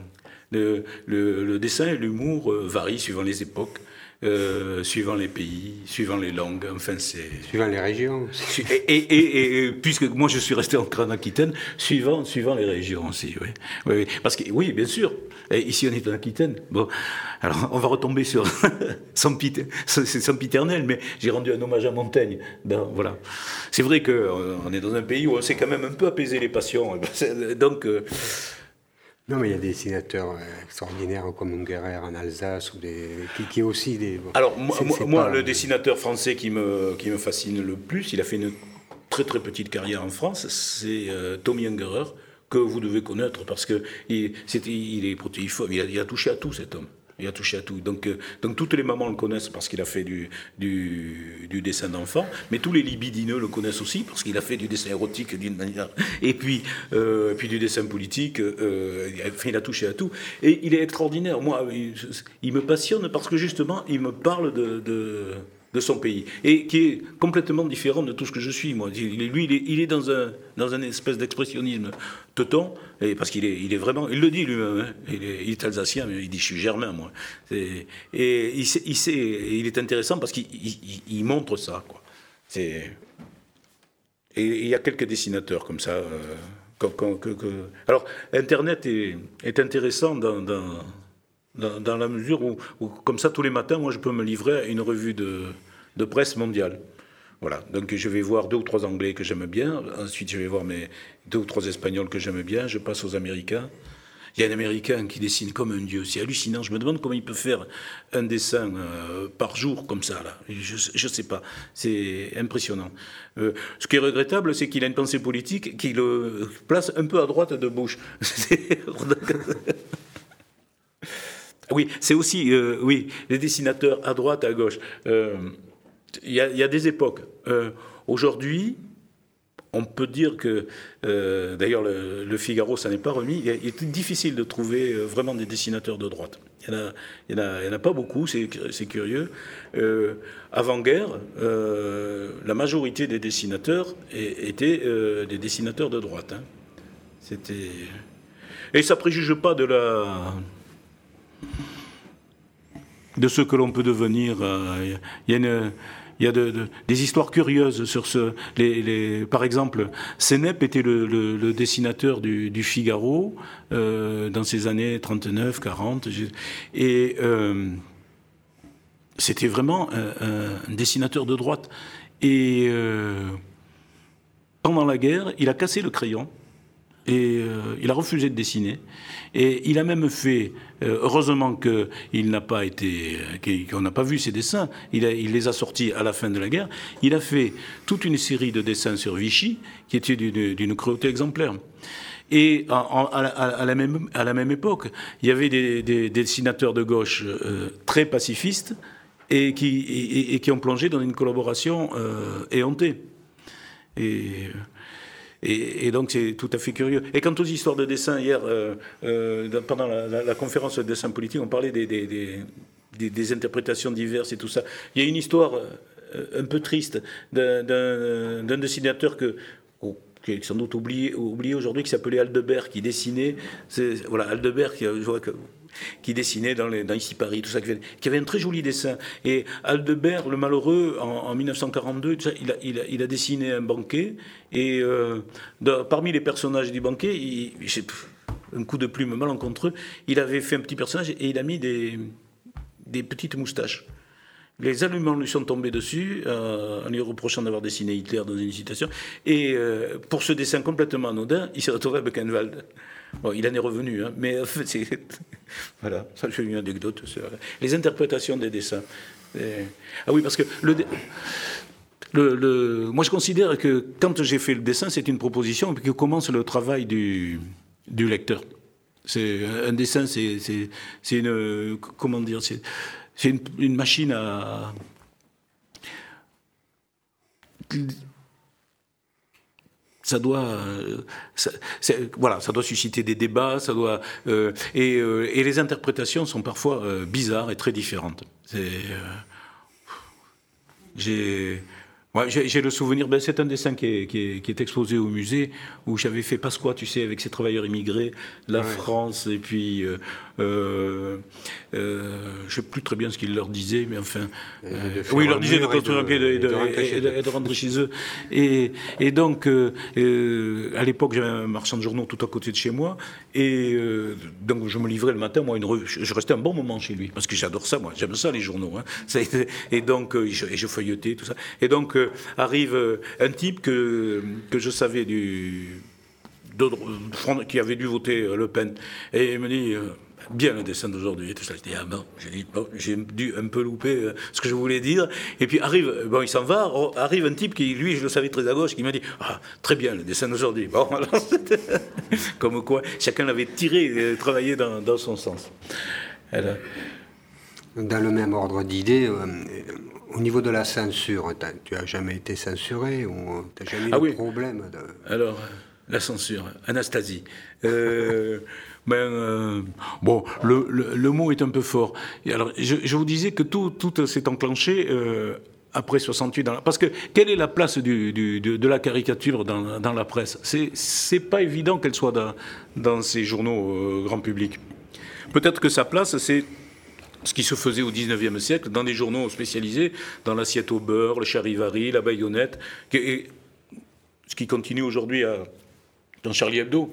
Le dessin et l'humour varient suivant les époques. Suivant les pays, suivant les langues, enfin c'est... Suivant les régions. Et puisque moi je suis resté en Aquitaine, suivant les régions aussi, oui. Oui, parce que, oui, bien sûr, et ici on est en Aquitaine, bon, alors on va retomber sur c'est sempiternel, mais j'ai rendu un hommage à Montaigne, voilà. C'est vrai qu'on est dans un pays où on sait quand même un peu apaiser les passions, donc... Non, mais il y a des dessinateurs extraordinaires comme Ungerer en Alsace, qui aussi des... Bon, alors, moi le dessinateur français qui me fascine le plus, il a fait une très très petite carrière en France, c'est Tommy Ungerer, que vous devez connaître, parce qu'il est protéiforme, il a touché à tout, cet homme. Il a touché à tout. Donc toutes les mamans le connaissent parce qu'il a fait du dessin d'enfant, mais tous les libidineux le connaissent aussi parce qu'il a fait du dessin érotique d'une manière. Et puis du dessin politique, il a touché à tout. Et il est extraordinaire. Moi, il me passionne parce que justement, il me parle de son pays, et qui est complètement différent de tout ce que je suis, moi. Il est dans un espèce d'expressionnisme teuton, et parce qu'il est vraiment, il le dit lui-même, hein, il est alsacien, mais il dit je suis germain, moi. Et il est intéressant parce qu'il montre ça, quoi. Et il y a quelques dessinateurs comme ça. Alors, Internet est intéressant dans la mesure où, comme ça, tous les matins, moi, je peux me livrer à une revue de presse mondiale. Voilà. Donc, je vais voir 2 ou 3 Anglais que j'aime bien. Ensuite, je vais voir mes 2 ou 3 Espagnols que j'aime bien. Je passe aux Américains. Il y a un Américain qui dessine comme un dieu. C'est hallucinant. Je me demande comment il peut faire un dessin par jour comme ça, là. Je ne sais pas. C'est impressionnant. Ce qui est regrettable, c'est qu'il a une pensée politique qui le place un peu à droite de Bush. Oui, c'est aussi les dessinateurs à droite, à gauche. Il y a des époques. Aujourd'hui, on peut dire que, d'ailleurs, le Figaro, ça n'est pas remis. Il est difficile de trouver vraiment des dessinateurs de droite. Il y en a pas beaucoup, c'est curieux. Avant-guerre, la majorité des dessinateurs étaient des dessinateurs de droite. Hein. Et ça préjuge pas de ce que l'on peut devenir. Il y a des histoires curieuses sur ce. Par exemple, Sénep était le dessinateur du Figaro dans ces années 39, 40. Et c'était vraiment un dessinateur de droite. Et pendant la guerre, il a cassé le crayon. Et il a refusé de dessiner. Et il a même fait, heureusement qu'il n'a pas été, qu'on n'a pas vu ses dessins, il les a sortis à la fin de la guerre, il a fait toute une série de dessins sur Vichy, qui étaient d'une cruauté exemplaire. Et à la même époque, il y avait des dessinateurs de gauche très pacifistes et qui ont plongé dans une collaboration éhontée. Et donc c'est tout à fait curieux. Et quant aux histoires de dessin, hier, pendant la conférence de dessin politique, on parlait des interprétations diverses et tout ça. Il y a une histoire un peu triste d'un dessinateur qui est sans doute oublié aujourd'hui, qui s'appelait Aldebert, qui dessinait. Voilà, Aldebert, qui dessinait dans Ici Paris, tout ça, qui avait un très joli dessin. Et Aldebert, le malheureux, en 1942, il a dessiné un banquet, et parmi les personnages du banquet, un coup de plume malencontreux, il avait fait un petit personnage et il a mis des petites moustaches. Les Allemands lui sont tombés dessus en lui reprochant d'avoir dessiné Hitler dans une citation. Et pour ce dessin complètement anodin, il s'est retrouvé à Buchenwald. Bon, il en est revenu, hein, mais voilà, ça c'est une anecdote. Les interprétations des dessins. Ah oui, parce que moi je considère que quand j'ai fait le dessin, c'est une proposition, et puis que commence le travail du lecteur. C'est un dessin, c'est une, comment dire, c'est une machine à... ça doit, ça doit susciter des débats, et les interprétations sont parfois bizarres et très différentes. J'ai le souvenir, c'est un dessin qui est exposé au musée, où j'avais fait Pasqua, tu sais, avec ces travailleurs immigrés, la France, et puis je ne sais plus très bien ce qu'il leur disait, mais enfin, il leur disait de construire un pied et de rentrer chez eux. Et donc, à l'époque, j'avais un marchand de journaux tout à côté de chez moi, et donc je me livrais le matin, moi, une revue. Je restais un bon moment chez lui, parce que j'adore ça, moi, j'aime ça, les journaux. Hein. Et donc, je feuilletais, tout ça. Et donc, arrive un type que je savais qui avait dû voter Le Pen, et il me dit bien le dessin d'aujourd'hui et tout ça. Je dis j'ai dû un peu louper ce que je voulais dire. Et puis il s'en va, arrive un type qui, lui, je le savais très à gauche, qui m'a dit très bien le dessin d'aujourd'hui. Bon, alors, comme quoi chacun l'avait tiré, travaillé dans son sens. Dans le même ordre d'idées, au niveau de la censure, tu n'as jamais été censuré ou tu n'as jamais eu de problème Alors, la censure, Anastasie. Le mot est un peu fort. Et alors, je vous disais que tout s'est enclenché après 68. Parce que quelle est la place de la caricature dans la presse ? C'est pas évident qu'elle soit dans ces journaux grand public. Peut-être que sa place, c'est ce qui se faisait au XIXe siècle dans des journaux spécialisés, dans l'assiette au beurre, le charivari, la baïonnette, ce qui continue aujourd'hui dans Charlie Hebdo.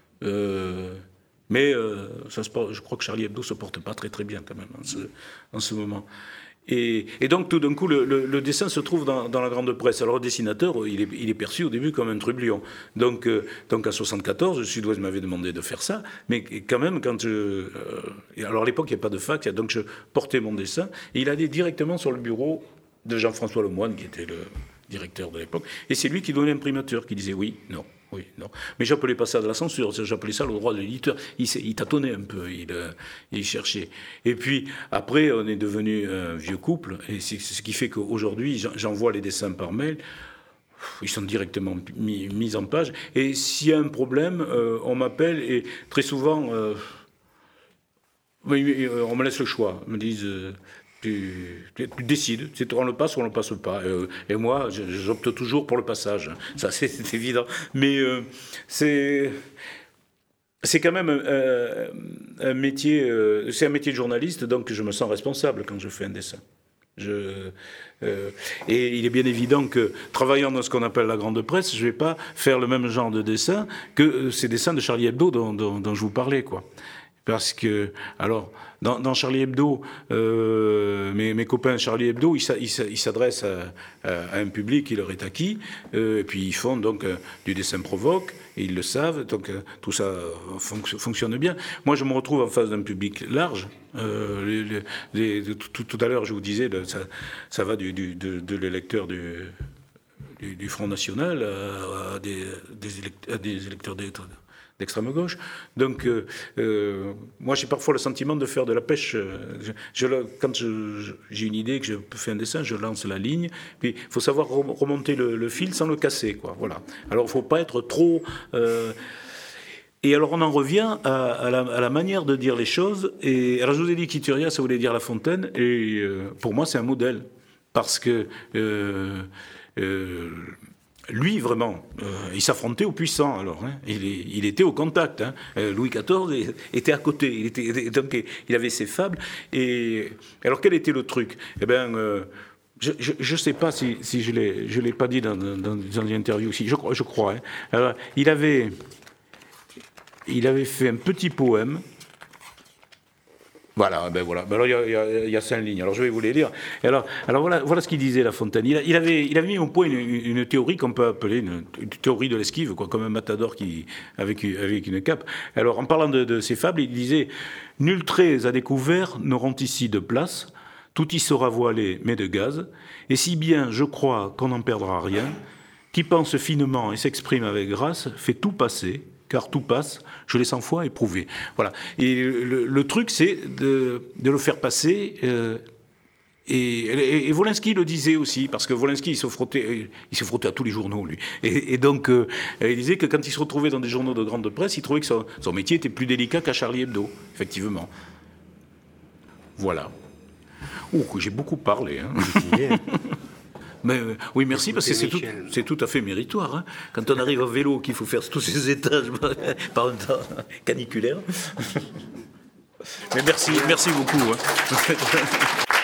Mais je crois que Charlie Hebdo se porte pas très très bien quand même en ce moment. Et donc tout d'un coup le dessin se trouve dans la grande presse. Alors le dessinateur il est perçu au début comme un trublion. Donc à 74, Sud-Ouest m'avait demandé de faire ça, mais quand même alors à l'époque il n'y a pas de fax, donc je portais mon dessin et il allait directement sur le bureau de Jean-François Lemoine qui était le directeur de l'époque, et c'est lui qui donnait l'imprimateur, qui disait oui, non. Oui, non. Mais j'appelais pas ça de la censure, j'appelais ça le droit de l'éditeur. Il tâtonnait un peu, il cherchait. Et puis, après, on est devenu un vieux couple, et c'est ce qui fait qu'aujourd'hui, j'envoie les dessins par mail, ils sont directement mis en page, et s'il y a un problème, on m'appelle, et très souvent, on me laisse le choix, on me disent... Tu décides, on le passe ou on ne le passe pas. Et moi, j'opte toujours pour le passage. Ça, c'est évident. Mais c'est quand même un métier, c'est un métier de journaliste, donc je me sens responsable quand je fais un dessin. Et il est bien évident que, travaillant dans ce qu'on appelle la grande presse, je ne vais pas faire le même genre de dessin que ces dessins de Charlie Hebdo dont je vous parlais, quoi. Parce que, alors, dans Charlie Hebdo, mes copains Charlie Hebdo, ils s'adressent à un public qui leur est acquis, et puis ils font donc du dessin provoque, et ils le savent, donc tout ça fonctionne bien. Moi, je me retrouve en face d'un public large. Tout à l'heure, je vous disais, ça va de l'électeur du Front National à des électeurs d'extrême gauche. Donc, moi, j'ai parfois le sentiment de faire de la pêche. Quand j'ai une idée, que je fais un dessin, je lance la ligne. Puis, il faut savoir remonter le fil sans le casser, quoi. Voilà. Alors, il ne faut pas être trop... Et alors, on en revient à la manière de dire les choses. Et alors, je vous ai dit qu'Ituria, ça voulait dire La Fontaine. Et pour moi, c'est un modèle. Parce que... lui, vraiment, il s'affrontait aux puissants, alors. Hein. Il était au contact. Hein. Louis XIV était à côté. Donc, il avait ses fables. Et alors, quel était le truc ? Eh bien, je ne sais pas si je l'ai pas dit dans une interview aussi. Je crois. Hein. Alors, il avait fait un petit poème. Voilà, ben voilà. Ben alors il y a 5 lignes. Alors je vais vous les lire. Et alors voilà ce qu'il disait La Fontaine. Il avait mis au point une théorie qu'on peut appeler une théorie de l'esquive, quoi, comme un matador avec une cape. Alors en parlant de ses fables, il disait: nul trait à découvert n'auront ici de place. Tout y sera voilé, mais de gaz. Et si bien je crois qu'on n'en perdra rien, qui pense finement et s'exprime avec grâce, fait tout passer. Car tout passe, je l'ai 100 fois éprouvé. Voilà. Et le truc, c'est de le faire passer Et Wolinski le disait aussi, parce que Wolinski, il se frottait à tous les journaux, lui. Et donc, il disait que quand il se retrouvait dans des journaux de grande presse, il trouvait que son métier était plus délicat qu'à Charlie Hebdo, effectivement. Voilà. J'ai beaucoup parlé. Hein. Mais, oui, merci, parce que c'est tout à fait méritoire. Hein. Quand on arrive à vélo, qu'il faut faire tous ces étages par un temps caniculaire. Mais merci beaucoup. Hein.